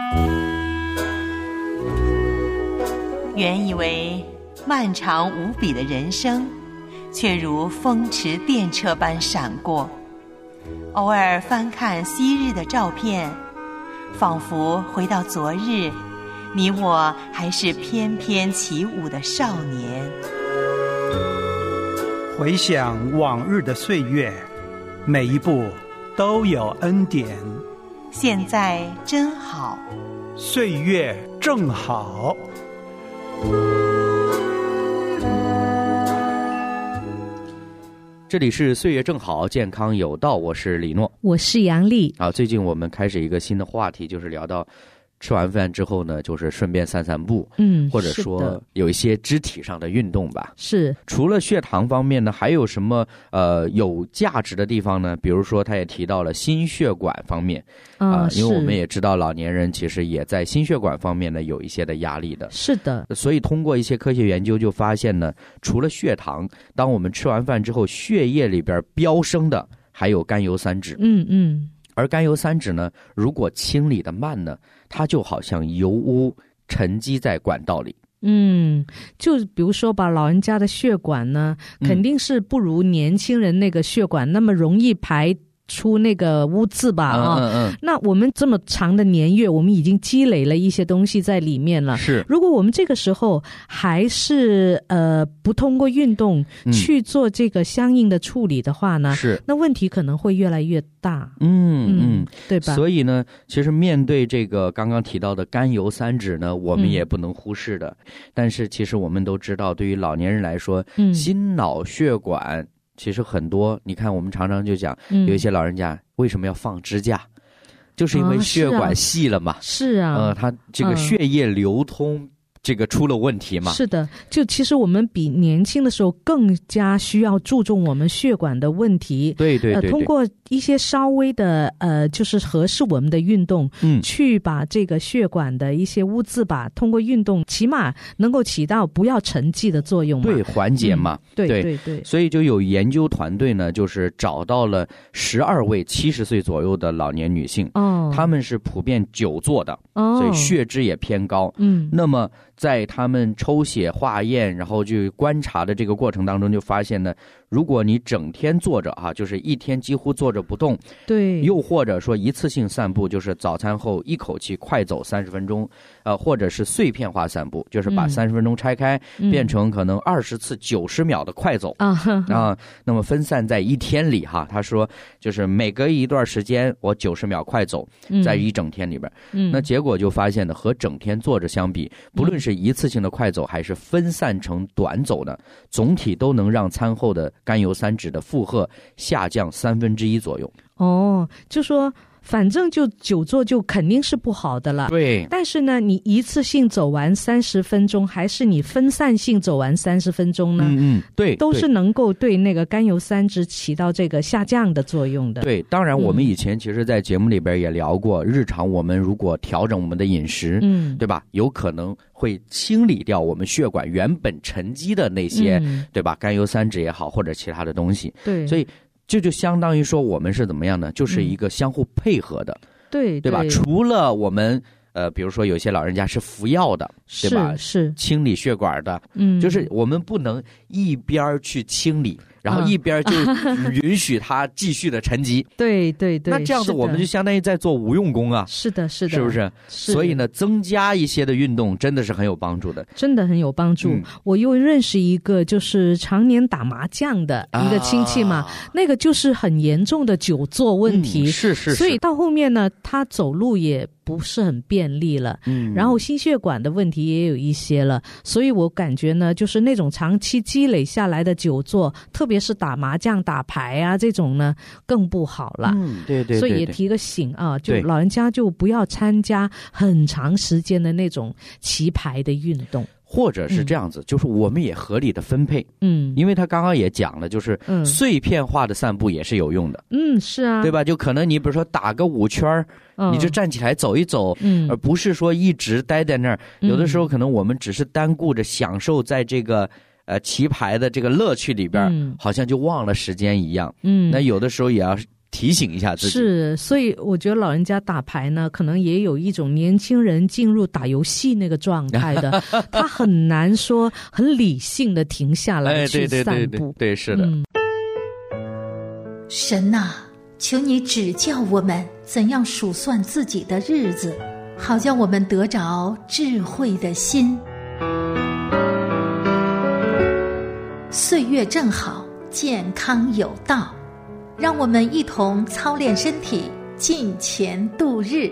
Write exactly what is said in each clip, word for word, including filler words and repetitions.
原以为漫长无比的人生，却如风驰电掣般闪过。偶尔翻看昔日的照片，仿佛回到昨日，你我还是翩翩起舞的少年。 回想往日的岁月，每一步都有恩典。 现在真好， 岁月正好。 这里是岁月正好，健康有道，我是李诺， 我是杨丽。 啊，最近我们开始一个新的话题，就是聊到吃完饭之后呢，就是顺便散散步， 嗯， 或者说有一些肢体上的运动吧。 是。 除了血糖方面呢，还有什么呃有价值的地方呢？比如说，他也提到了心血管方面啊、呃，因为我们也知道老年人其实也在心血管方面呢有一些的压力的。 是的。 所以通过一些科学研究就发现呢，除了血糖，当我们吃完饭之后，血液里边飙升的还有甘油三酯。 嗯嗯。 而甘油三酯呢，如果清理的慢呢，它就好像油污沉积在管道里。 嗯，就比如说吧，老人家的血管呢，肯定是不如年轻人那个血管那么容易排出那个污渍吧啊、 嗯嗯嗯， 那我们这么长的年月，我们已经积累了一些东西在里面了。 是， 如果我们这个时候还是呃不通过运动去做这个相应的处理的话呢， 是、嗯， 那问题可能会越来越大。 嗯嗯， 对吧？ 所以呢，其实面对这个刚刚提到的甘油三酯呢，我们也不能忽视的。嗯、但是其实我们都知道，对于老年人来说， 嗯、 心脑血管。其实很多，你看我们常常就讲，有一些老人家为什么要放支架，嗯、就是因为血管细了嘛。 是啊， 呃，他这个血液流通。嗯这个出了问题嘛？ 是的，就其实我们比年轻的时候更加需要注重我们血管的问题。 对对 对, 对、 呃，通过一些稍微的呃，就是合适我们的运动， 嗯， 去把这个血管的一些污渍吧，通过运动起码能够起到不要沉积的作用嘛。 对，缓解嘛。 嗯、对对对 对, 对。 所以就有研究团队呢，就是找到了十二位七十岁左右的老年女性， 哦， 她们是普遍久坐的， 哦， 所以血脂也偏高。 嗯， 那么在他们抽血化验然后就观察的这个过程当中，就发现呢，如果你整天坐着啊，就是一天几乎坐着不动， 对， 又或者说一次性散步，就是早餐后一口气快走三十分钟，呃，或者是碎片化散步，就是把三十分钟拆开、嗯、变成可能二十次九十秒的快走啊、嗯、那么分散在一天里哈，他说就是每隔一段时间我九十秒快走，在一整天里边、嗯、那结果就发现呢，和整天坐着相比，不论是一次性的快走还是分散成短走呢，总体都能让餐后的甘油三酯的负荷下降三分之一左右。 哦，就说反正就久坐就肯定是不好的了。 对。 但是呢，你一次性走完三十分钟，还是你分散性走完三十分钟呢？ 嗯嗯，对， 都是能够对那个甘油三酯起到这个下降的作用的。 对，当然我们以前其实在节目里边也聊过，嗯、日常我们如果调整我们的饮食，嗯，对吧？有可能会清理掉我们血管原本沉积的那些，嗯、对吧？甘油三酯也好，或者其他的东西。 对， 所以。这就相当于说我们是怎么样呢？就是一个相互配合的， 嗯、对对吧？除了我们呃，比如说有些老人家是服药的，对吧？ 是清理血管的， 嗯， 就是我们不能一边去清理，然后一边就允许它继续的沉积。 对对对， 那这样子我们就相当于在做无用功啊。 是的，是的， 是不是？ 是。 所以呢，增加一些的运动真的是很有帮助的， 真的很有帮助。嗯、我又认识一个就是常年打麻将的一个亲戚嘛，啊、那个就是很严重的久坐问题， 嗯、是, 是是。 所以到后面呢，他走路也不是很便利了， 嗯， 然后心血管的问题也有一些了，所以我感觉呢，就是那种长期积累下来的久坐，特别是打麻将、打牌啊这种呢，更不好了。 嗯，对 对, 对, 对。 所以也提个醒啊，就老人家就不要参加很长时间的那种棋牌的运动。 或者是这样子、嗯、就是我们也合理的分配， 嗯， 因为他刚刚也讲了，就是碎片化的散步也是有用的， 嗯，是啊， 对吧？就可能你比如说打个五圈、嗯、你就站起来走一走， 嗯， 而不是说一直待在那儿、嗯、有的时候可能我们只是单顾着享受在这个呃棋牌的这个乐趣里边、嗯、好像就忘了时间一样， 嗯， 那有的时候也要提醒一下自己。 是，所以我觉得老人家打牌呢，可能也有一种年轻人进入打游戏那个状态的，他很难说很理性的停下来去散步。 哎、对对对对对，是的。嗯、 神啊，求你指教我们怎样数算自己的日子，好叫我们得着智慧的心。岁月正好，健康有道，让我们一同操练身体，尽前度日。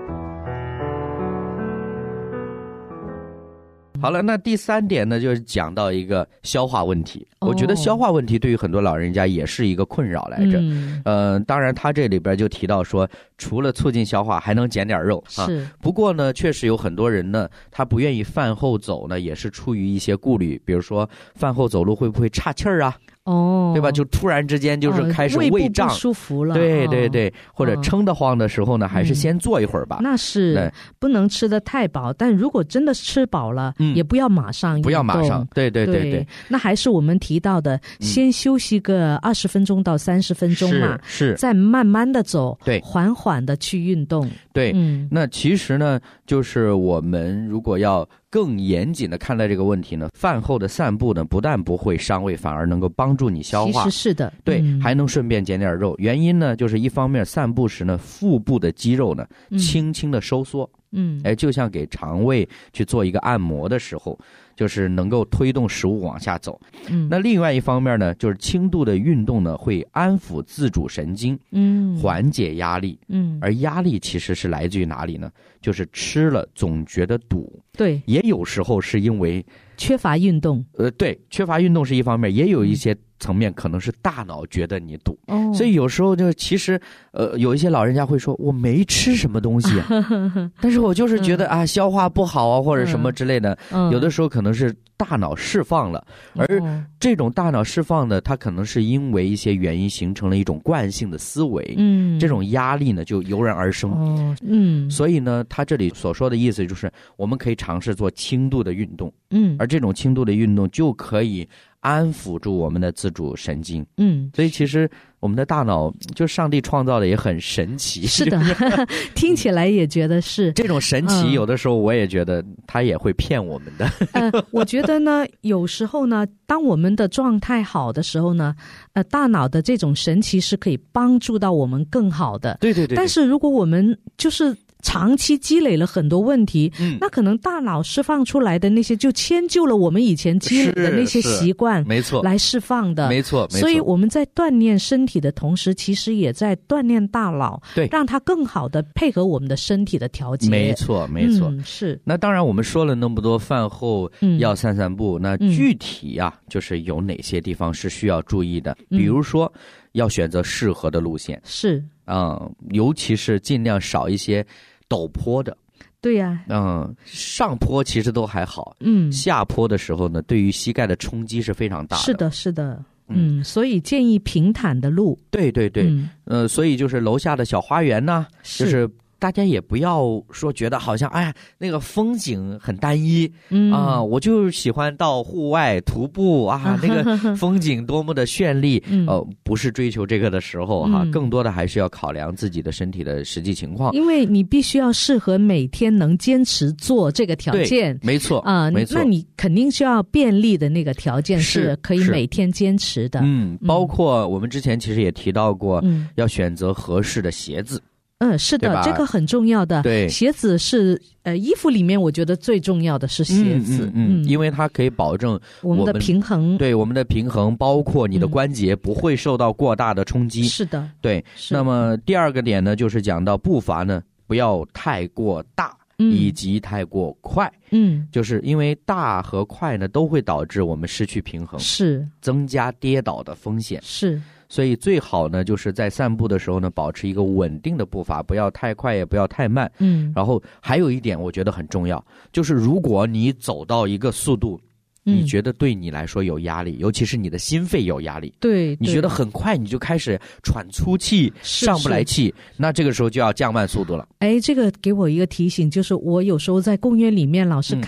好了，那第三点呢，就是讲到一个消化问题。哦、我觉得消化问题对于很多老人家也是一个困扰来着。嗯、呃，当然他这里边就提到说，除了促进消化，还能减点肉啊。是。不过呢，确实有很多人呢，他不愿意饭后走呢，也是出于一些顾虑，比如说饭后走路会不会岔气儿啊？哦，对吧？就突然之间就是开始胃胀、 哦、不舒服了， 对对对，哦、或者撑得慌的时候呢，哦、还是先坐一会儿吧。 嗯、那是不能吃得太饱，但如果真的吃饱了，嗯、也不要马上运动， 不要马上，对对对 对, 对。 那还是我们提到的，先休息个二十分钟到三十分钟嘛， 是，是再慢慢的走， 对， 缓缓的去运动。 对，嗯，那其实呢，就是我们如果要更严谨的看待这个问题呢，饭后的散步呢，不但不会伤胃，反而能够帮助你消化。 其实是的， 对，嗯、还能顺便减点肉。原因呢，就是一方面散步时呢，腹部的肌肉呢，轻轻的收缩。嗯，哎，就像给肠胃去做一个按摩的时候，就是能够推动食物往下走。嗯，那另外一方面呢，就是轻度的运动呢，会安抚自主神经，嗯，缓解压力。嗯，而压力其实是来自于哪里呢？就是吃了总觉得堵。 对， 也有时候是因为缺乏运动。 呃，对，缺乏运动是一方面，也有一些层面可能是大脑觉得你堵。哦，所以有时候就其实呃，有一些老人家会说我没吃什么东西，但是我就是觉得、嗯、啊消化不好啊或者什么之类的、嗯、有的时候可能是大脑释放了，而这种大脑释放呢，它可能是因为一些原因形成了一种惯性的思维。嗯，这种压力呢就油然而生。哦，嗯，所以呢他这里所说的意思就是我们可以尝试做轻度的运动。嗯，而这种轻度的运动就可以安抚住我们的自主神经。嗯，所以其实我们的大脑就上帝创造的也很神奇。 是的，听起来也觉得是这种神奇、嗯、有的时候我也觉得他也会骗我们的。 呃，我觉得呢有时候呢当我们的状态好的时候呢呃，大脑的这种神奇是可以帮助到我们更好的。 对对 对, 对。 但是如果我们就是长期积累了很多问题、嗯、那可能大脑释放出来的那些就迁就了我们以前积累的那些习惯， 没错， 来释放的。 没错，没错。 所以我们在锻炼身体的同时，其实也在锻炼大脑， 对， 让它更好的配合我们的身体的调节。 没错，没错、 嗯、是。 那当然我们说了那么多饭后要散散步、嗯、那具体啊、嗯、就是有哪些地方是需要注意的、嗯、比如说要选择适合的路线。 是， 嗯，尤其是尽量少一些陡坡的。 对呀、啊， 嗯，上坡其实都还好，嗯，下坡的时候呢，对于膝盖的冲击是非常大的。 是的，是的，嗯，嗯，所以建议平坦的路。 对对对，嗯、呃，所以就是楼下的小花园呢，是就是大家也不要说觉得好像哎呀那个风景很单一，嗯啊，我就喜欢到户外徒步啊，那个风景多么的绚丽，嗯、呃，不是追求这个的时候哈、啊嗯，更多的还是要考量自己的身体的实际情况， 因为你必须要适合每天能坚持做这个条件。 没错啊、呃， 没错， 那你肯定需要便利的那个条件是可以每天坚持的。 嗯，包括我们之前其实也提到过，嗯，要选择合适的鞋子。 嗯，是的，这个很重要的。 对， 鞋子是呃衣服里面我觉得最重要的是鞋子， 嗯，嗯嗯因为它可以保证我们的平衡， 对我们的平衡，包括你的关节不会受到过大的冲击。 是的， 对。那么第二个点呢，就是讲到步伐呢不要太过大。以及太过快，嗯，就是因为大和快呢都会导致我们失去平衡， 是增加跌倒的风险， 是， 所以最好呢就是在散步的时候呢保持一个稳定的步伐，不要太快也不要太慢，嗯，然后还有一点我觉得很重要，就是如果你走到一个速度你觉得对你来说有压力、嗯、尤其是你的心肺有压力， 对， 你觉得很快你就开始喘粗气，上不来气，那这个时候就要降慢速度了。 哎，这个给我一个提醒，就是我有时候在公园里面老是看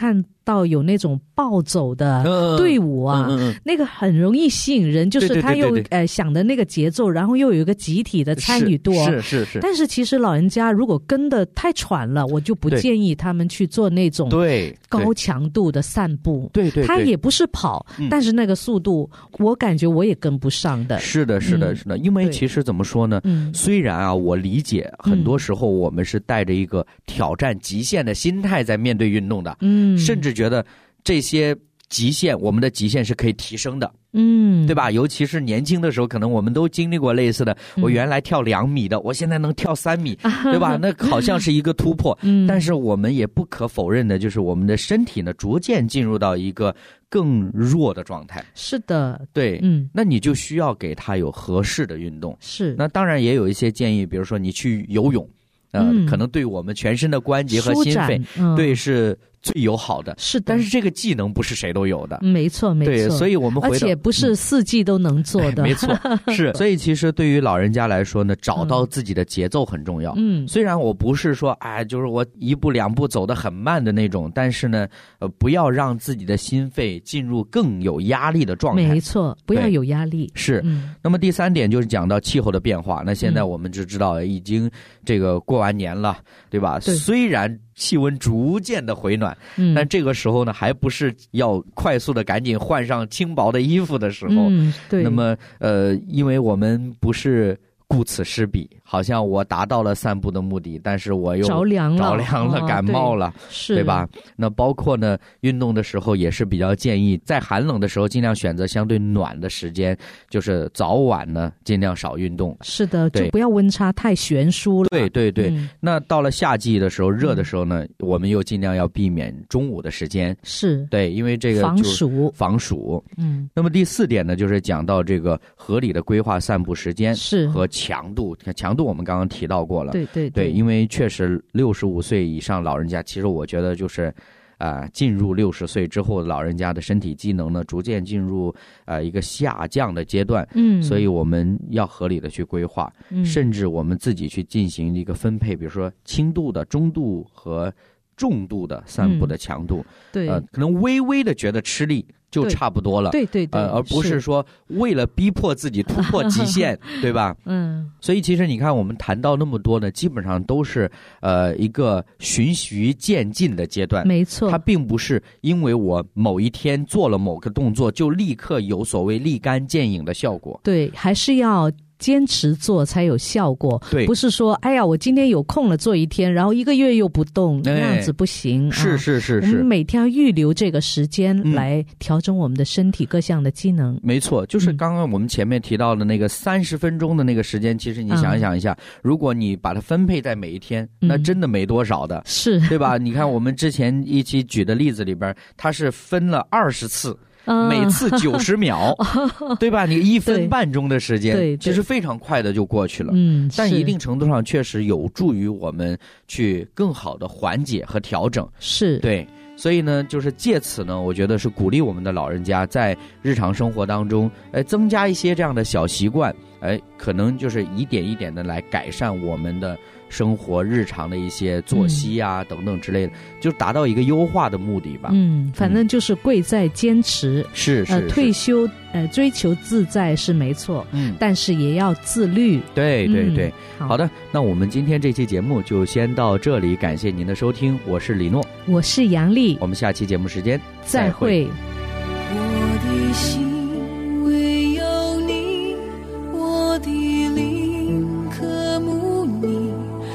到有那种暴走的队伍啊， 嗯嗯嗯、 那个很容易吸引人，就是他又对对对对对呃想的那个节奏，然后又有一个集体的参与度。 是是 是, 是。 但是其实老人家如果跟得太喘了，我就不建议他们去做那种对高强度的散步。 对 对, 对， 他也不是跑、嗯，但是那个速度，我感觉我也跟不上的。 是的，是的，是的。嗯、因为其实怎么说呢？嗯，虽然啊，我理解很多时候我们是带着一个挑战极限的心态在面对运动的，嗯，甚至觉得这些极限，我们的极限是可以提升的。嗯，对吧？尤其是年轻的时候，可能我们都经历过类似的。嗯、我原来跳两米的，我现在能跳三米，对吧？那好像是一个突破。嗯，但是我们也不可否认的，就是我们的身体呢，逐渐进入到一个更弱的状态。 是的， 对，嗯，那你就需要给他有合适的运动。 是， 那当然也有一些建议，比如说你去游泳，呃，嗯、可能对我们全身的关节和心肺，嗯、对是。最友好的是的， 但是这个技能不是谁都有的， 没错没错。 对，所以我们回到而且不是四季都能做的， 嗯、没错是。所以其实对于老人家来说呢，找到自己的节奏很重要。嗯，虽然我不是说哎，就是我一步两步走得很慢的那种，但是呢，呃，不要让自己的心肺进入更有压力的状态。 没错，不要有压力。 是、嗯。那么第三点就是讲到气候的变化。那现在我们就知道已经这个过完年了，对吧？ 对， 虽然气温逐渐的回暖，嗯，但这个时候呢，还不是要快速的赶紧换上轻薄的衣服的时候。 嗯，对。 那么，呃，因为我们不是顾此失彼，好像我达到了散步的目的，但是我又着凉了， 着凉了，感冒了， 对，是， 对吧？那包括呢，运动的时候也是比较建议，在寒冷的时候尽量选择相对暖的时间，就是早晚呢尽量少运动。 是的，就不要温差太悬殊了。 对对对、嗯。那到了夏季的时候，热的时候呢，嗯、我们又尽量要避免中午的时间。 是， 对，因为这个防暑， 防暑。 嗯。 那么第四点呢，就是讲到这个合理的规划散步时间是和强度。强度我们刚刚提到过了， 对对对, 对，因为确实六十五岁以上老人家，其实我觉得就是，呃，进入六十岁之后，老人家的身体机能呢，逐渐进入呃一个下降的阶段，嗯，所以我们要合理的去规划，嗯，甚至我们自己去进行一个分配，比如说轻度的、中度和重度的散步的强度， 嗯、对， 呃，可能微微的觉得吃力。就差不多了， 对对对， 呃，而不是说为了逼迫自己突破极限，对吧？ 嗯， 所以其实你看，我们谈到那么多呢，基本上都是呃一个循序渐进的阶段， 没错， 它并不是因为我某一天做了某个动作就立刻有所谓立竿见影的效果， 对，还是要坚持做才有效果， 对， 不是说哎呀我今天有空了做一天，然后一个月又不动，那样子不行。 是是是是， 我们每天要预留这个时间来调整我们的身体各项的机能。 没错，就是刚刚我们前面提到的那个三十分钟的那个时间，其实你想一想一下，如果你把它分配在每一天，那真的没多少的， 是， 对吧？你看我们之前一期举的例子里边，它是分了二十次。每次九十秒，对吧？你一分半钟的时间，其实非常快的就过去了。 嗯， 但一定程度上确实有助于我们去更好的缓解和调整。 是， 对。所以呢，就是借此呢，我觉得是鼓励我们的老人家在日常生活当中，呃，增加一些这样的小习惯，哎，可能就是一点一点的来改善我们的生活日常的一些作息啊、嗯、等等之类的，就达到一个优化的目的吧。 嗯，反正就是贵在坚持。 嗯、是是, 是、 呃、退休呃追求自在是没错， 嗯， 但是也要自律。 对对对、 嗯、 好的，那我们今天这期节目就先到这里，感谢您的收听，我是李诺， 我是杨丽， 我们下期节目时间再会。 我的心唯有你，我的灵渴慕你，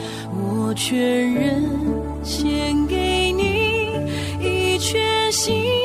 我全人献给你，一全心